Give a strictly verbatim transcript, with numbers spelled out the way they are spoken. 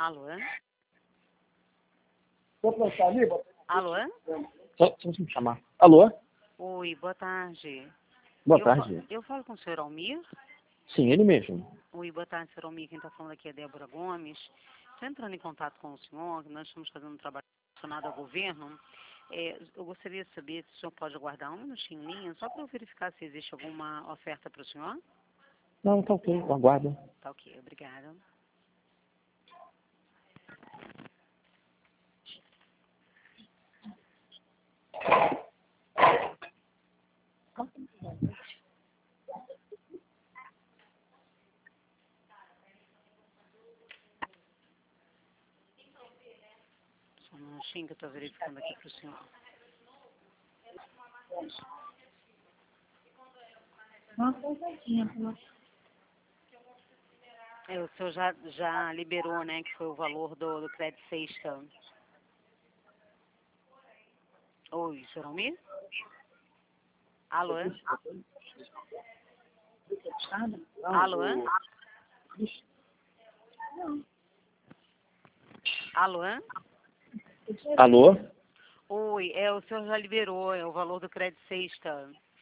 Alô? Vou passar ali? Alô? Só, só me chamar. Alô? Oi, boa tarde. Boa eu tarde. Fa eu falo com o senhor Almir? Sim, ele mesmo. Oi, boa tarde, senhor Almir. Quem está falando aqui é Débora Gomes. Estou entrando em contato com o senhor, nós estamos fazendo um trabalho relacionado ao governo. É, eu gostaria de saber se o senhor pode aguardar um minutinho em linha, só para eu verificar se existe alguma oferta para o senhor. Não, tá ok, aguarda. Tá ok, obrigada. Só um minutinho que eu estou verificando aqui para o senhor. Uma coisadinha, pelo É, o senhor já, já liberou, né, que foi o valor do, do crédito sexta. Oi, senhor Almir? Alô? Alô? Alô? Alô? Oi, é, o senhor já liberou é, o valor do crédito sexta.